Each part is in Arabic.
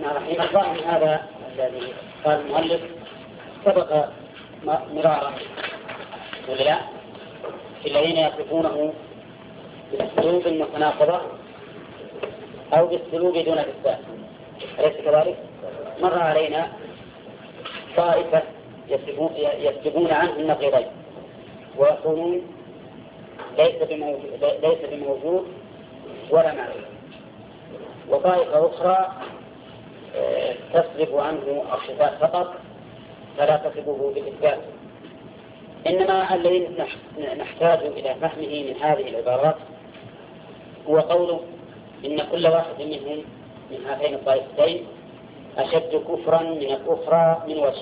الرحمن الرحيم. الظاهر من هذا الذي قال المؤلف سبق مرارا ولا لا في الذين يصفونه بأسلوب متناقضة أو بالسلوب دون إثبات، أليس كذلك؟ مر علينا طائفة يكتبون عنه النقيضين ويقولون ليس بموجود ولا معلوم، وطائفة أخرى تصرف عنه الصفات فقط فلا تصفه بالإثبات. إنما الذي نحتاج إلى فهمه من هذه العبارات هو قوله إن كل واحد منهم من هاتين الطائفتين أشد كفرا من الأخرى من وجه.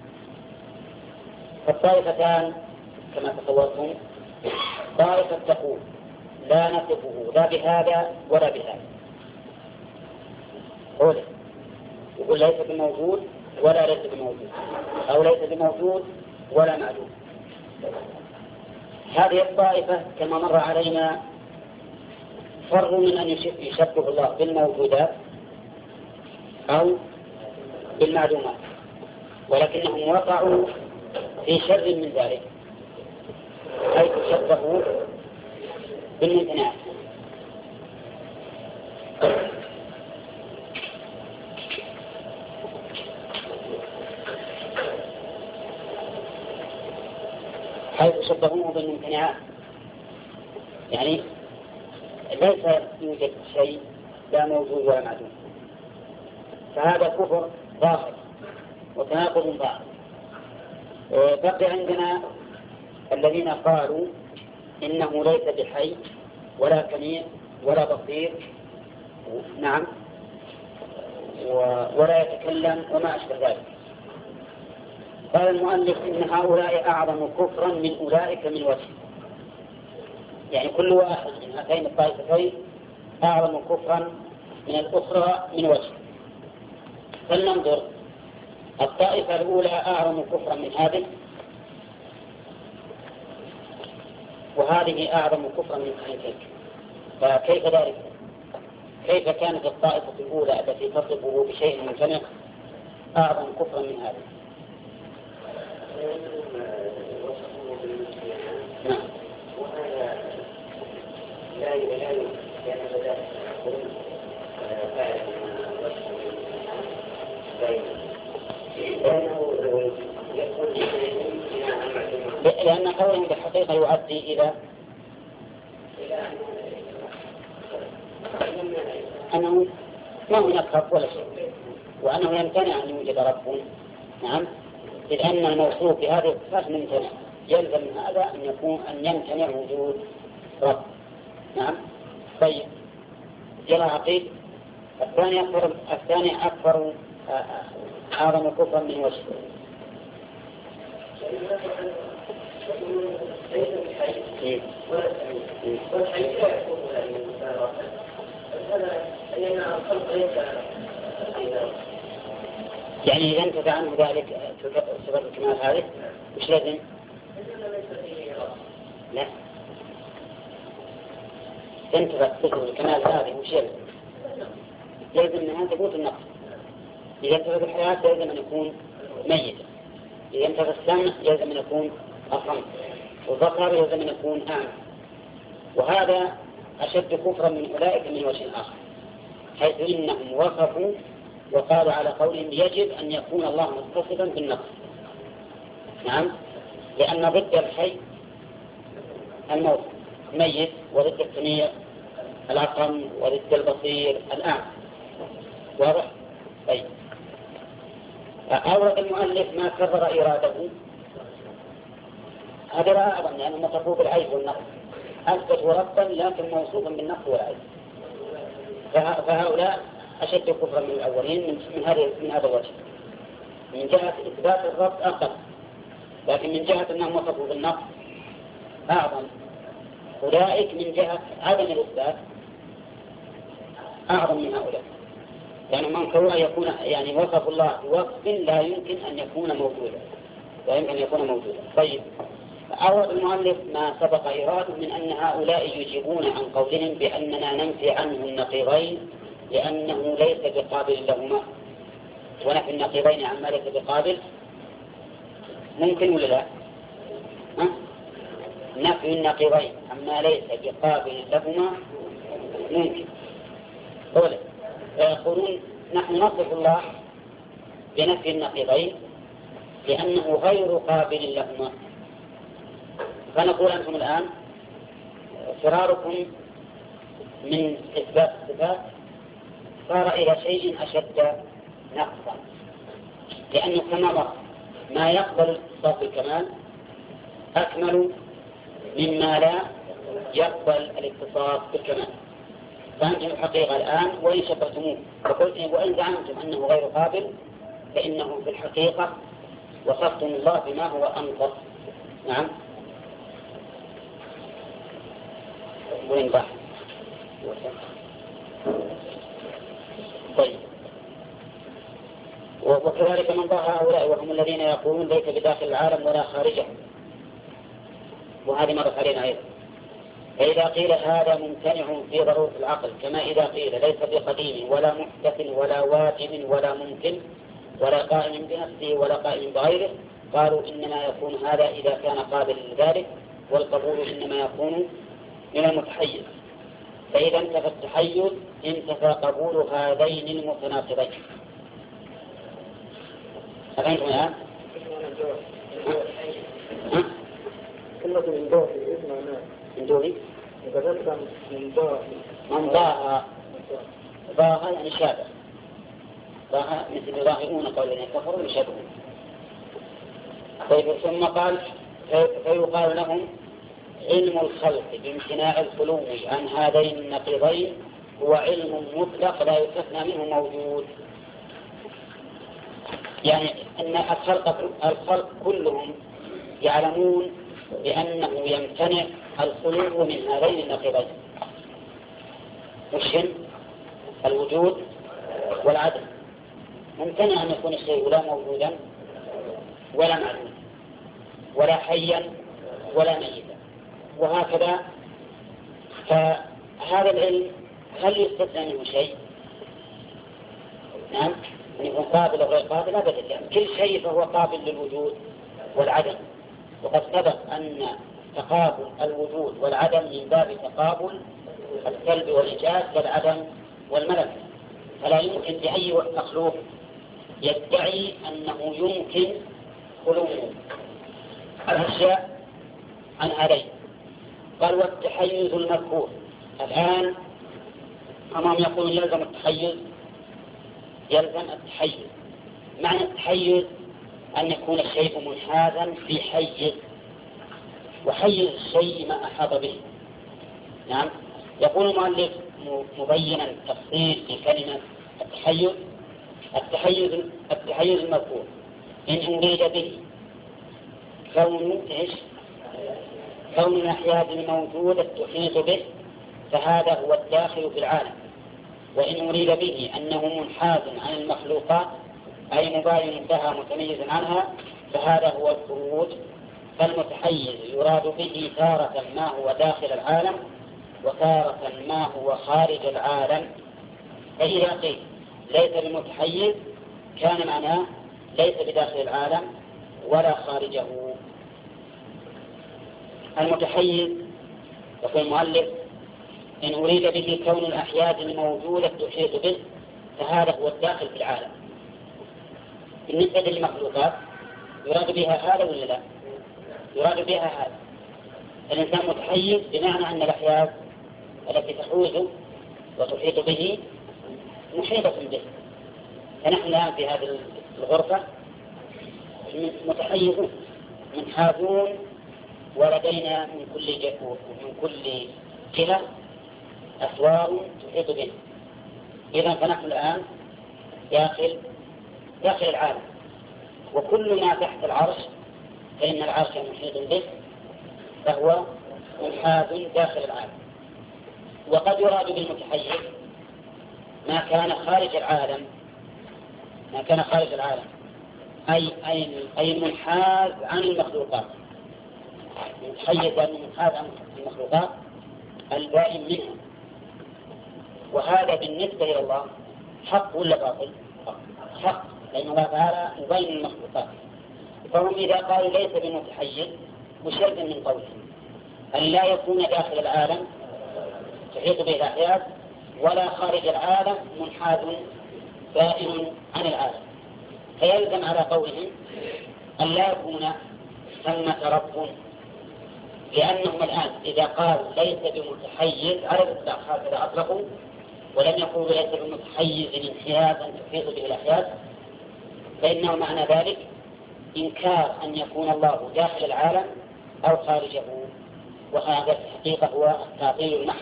فالطائفتان كما تصورتم طائفة تقول لا نصفه لا بهذا ولا بهذا، يقول ليس بموجود ولا ليس بموجود، أو ليس بموجود ولا معلوم. هذه الطائفة كما مر علينا فروا من أن يشبه الله بالموجودات أو بالمعلومات، ولكنهم وقعوا في شر من ذلك، حيث شبهوا بالممتنعات. حيث شبهوه بالممتنعات، يعني ليس يوجد شيء لا موجود ولا معدوم، فهذا كفر ظاهر وتناقض ظاهر. بقي عندنا الذين قالوا إنه ليس بحي ولا سميع ولا بصير، نعم، ولا يتكلم وما أشبه ذلك. قال المؤلف إن هؤلاء أعظم كفرا من أولئك من وجه، يعني كل واحد من هاتين الطائفتين أعظم كفرا من الأخرى من وجه. فلننظر الطائفة الأولى أعظم كفرا من هذه، وهذه أعظم كفرا من تلك، فكيف ذلك؟ كيف كانت الطائفة الأولى التي تصفه بشيء ممتنع أعظم كفرا من هذه؟ نعم. لأن قوله بالحقيقة يؤدي إلى أنه ما هناك رب ولا شيء، وأنه يمتنع أن يوجد رب. نعم، إذ أن الموصوف بهذه الصفات ممتنع، يلزم من هذا أن يمتنع وجود رب. نعم. طيب، يلا عقيد الثاني أكثر أعظم كفرا من وجه. يعني إذا انتفع عنه ذلك صفة الكمال هذه وش لازم؟ لا، تنتفع صفة الكمال هذه وش لازم منها ثبوت النقص. إذا انتفع بالحياة لازم أن يكون ميتا، إذا انتفع السمع لازم أن يكون أصم، والبصر لازم أن يكون أعمى. وهذا أشد كفرا من أولئك من وجه آخر، حيث إنهم وصفوا وقالوا على قولهم يجب أن يكون الله متصفا بالنقص. نعم، لأن ضد الحي الموت ميت، وضد السميع العقم، وضد البصير الأعمى. واضح؟ طيب، أورد المؤلف ما كرر إراده، هذا لا أعظم لأنه مصفوه بالعيب والنقص، أثبتوا ربا لكن موصوفا بالنقص والعيب، فهؤلاء أشد كفرا من الأولين من هذا الوجه، من جهة إثبات الرب أقل، لكن من جهة أنهم وصفوا بالنقص أعظم. أولئك من جهة عدم الإثبات أعظم من هؤلاء، يعني من كونه يكون يعني وصف الله بوصف لا يمكن أن يكون موجودا، لا يمكن أن يكون موجودا. طيب، أورد المؤلف ما سبق إراده من أن هؤلاء يجيبون عن قولهم بأننا ننفي عنه النقيضين لأنه ليس بقابل لهما، ونفي النقيضين عما ليس بقابل ممكن ولا لا؟ نفي النقيضين عما ليس بقابل لهما ممكن. أولا فيقولون نحن نصف الله بنفي النقيضين لأنه غير قابل لهما، فنقول أنتم الآن فراركم من إثبات الصفات صار إلى شيء أشد نقصا، لأنه كما مر ما يقبل الاتصاف بالكمال أكمل مما لا يقبل الاتصاف بالكمال. فأنتم الحقيقة الآن وإن شبهتموه وإن زعمتم أنه غير قابل فإنه في الحقيقة وصفتم الله بما هو أنقص. نعم. وين بحث؟ طيب. وكذلك من ضاع هؤلاء وهم الذين يقولون ليس بداخل العالم ولا خارجه، وهذه مرت علينا أيضا. فإذا قيل هذا ممتنع في ضرورة العقل، كما إذا قيل ليس بقديم ولا محدث ولا واجب ولا ممكن ولا قائم بنفسه ولا قائم بغيره، قالوا إنما يكون هذا إذا كان قابل لذلك، والقبول إنما يكون من المتحيز. فإذا انتفى التحيز انتفى قبول هذين المتناقضين. أفهمتم الآن؟ كلمة من ضاء اسمها ناس من دوني وكذلك من ضاء من ضاء يعني شابه، ضاء مثل يضاهئون قول الذين كفروا يشابهون. طيب ثم قال فيقال لهم علم الخلق بامتناع الخلو عن هذين النقيضين هو علم مطلق لا يستثنى منه موجود. يعني أن الخلق كلهم يعلمون بأنه يمتنع الخلو من هذين النقيضين، وشن الوجود والعدم. ممتنع أن يكون الشيء لا موجودا ولا معلوما ولا حيا ولا ميتا، وهكذا. فهذا العلم هل يستثنى منه شيء؟ نعم، أن يكون قابل أو غير قابل أبدا، يعني كل شيء فهو قابل للوجود والعدم. وقد سبق أن تقابل الوجود والعدم من باب تقابل السلب والإيجاد كالعدم والملك، فلا يمكن لأي مخلوق يدعي أنه يمكن خلو الأشياء عن هذين. قال والتحيز المذكور الآن أمام يقول يلزم التحيز، يلزم التحيز. معنى التحيز أن يكون الشيء منحازا في حيز، وحيز الشيء ما أحاط به. نعم. يقول المؤلف مبينا التفصيل في كلمة التحيز المذكور إن أريد به كون الأحياء الموجودة تحيط به فهذا هو الداخل في العالم، وإن أريد به أنه منحاز عن المخلوقات أي مباين لها متميز عنها فهذا هو الخروج. فالمتحيز يراد به تارة ما هو داخل العالم وتارة ما هو خارج العالم. فإذا قيل ليس بمتحيز كان معناه ليس بداخل العالم ولا خارجه. المتحيز يقول المؤلف إن أريد به كون الأحياء الموجودة تحيط به فهذا هو الداخل في العالم. بالنسبة للمخلوقات يراد بها هذا ولا لا؟ يراد بها هذا. الإنسان متحيز بمعنى أن الأحياء التي تحوز وتحيط به محيطة به. فنحن الآن في هذه الغرفة متحيزون منحازون، ولدينا من كل جهة أسوار تحيط به. إذن فنحن الآن داخل العالم، وكل ما تحت العرش فإن العرش محيط به فهو منحاز داخل العالم. وقد يراد بالمتحيز ما كان خارج العالم أي المنحاز عن المخلوقات. متحيز أنه منحاز عن المخلوقات البائن منها. وهذا بالنسبة إلى الله حق ولا باطل؟ حق. لأن الله تعالى يبين المخلوقات. فهم إذا قالوا ليس بمتحيز مشرد من قولهم أن لا يكون داخل العالم تحيط به الأحياء ولا خارج العالم منحاز بائن عن العالم، فيلزم على قولهم أن لا يكون ثمة رب، لأنهم الآن إذا قالوا ليس بمتحيز على الإطلاق هكذا أطلقوا، ولم يقولوا ليس بمتحيز انحيازا تحيط به الأحياء، فإنه معنى ذلك إنكار أن يكون الله داخل العالم أو خارجه، وهذا في الحقيقة هو التعطيل المحض.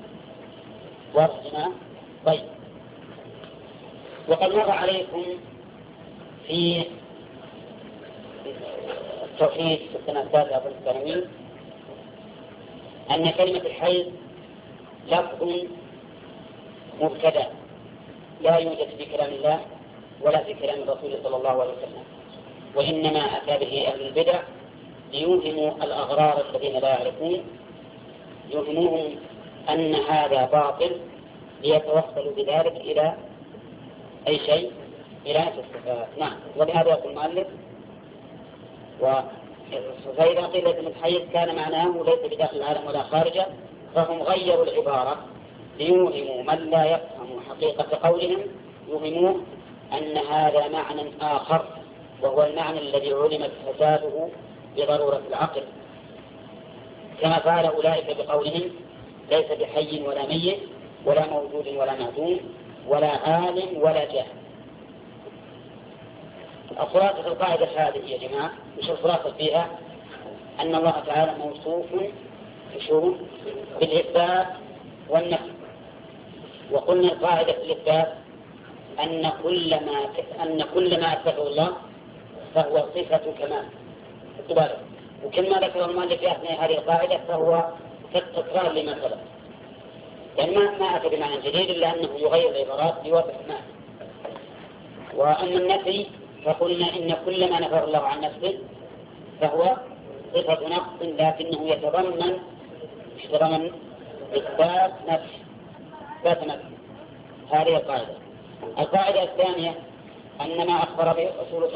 واضح؟ طيب. وقد مر عليكم في التوحيد في السنة الثالثة أظن الثانوي أن كلمة الحيز لفظ مبتدأ لا يوجد في كلام الله ولا في كلام الرسول صلى الله عليه وسلم، وإنما أتى به أهل البدع ليوهموا الأغرار الذين لا يعرفون، يوهموهم أن هذا باطل ليتوصلوا بذلك إلى أي شيء، إلى نفس الصفات. نعم. ولهذا يقول المؤلف فإذا قيل ليس متحيز كان معناه ليس بداخل العالم ولا خارجه، فهم غيروا العبارة ليوهموا من لا يفهم حقيقة قولهم، يوهموه أن هذا معنى آخر، وهو المعنى الذي علمت فساده بضرورة العقل، كما فعل أولئك بقولهم ليس بحي ولا ميت ولا موجود ولا معدوم ولا عالم ولا جاهل. الخلاصة القاعدة هذه يا جماعة مش الخلاصة فيها أن الله تعالى موصوف بالإثبات والنفي، وقلنا القاعدة في الإثبات أن كل ما أثبته الله فهو صفة كمال، وكما ذكر المؤلف في أثناء هذه القاعدة فهو كالتكرار لما سبق، يعني ما أتى بمعنى جديد إلا أنه يغير العبارات ليوضح المعنى. وأما النفي فقلنا إن كل ما نفى الله عن نفسه فهو صفة نقص، لكنه يتضمن إثبات نفس. هذه القاعدة. القاعدة الثانية أن ما أخبر به الرسول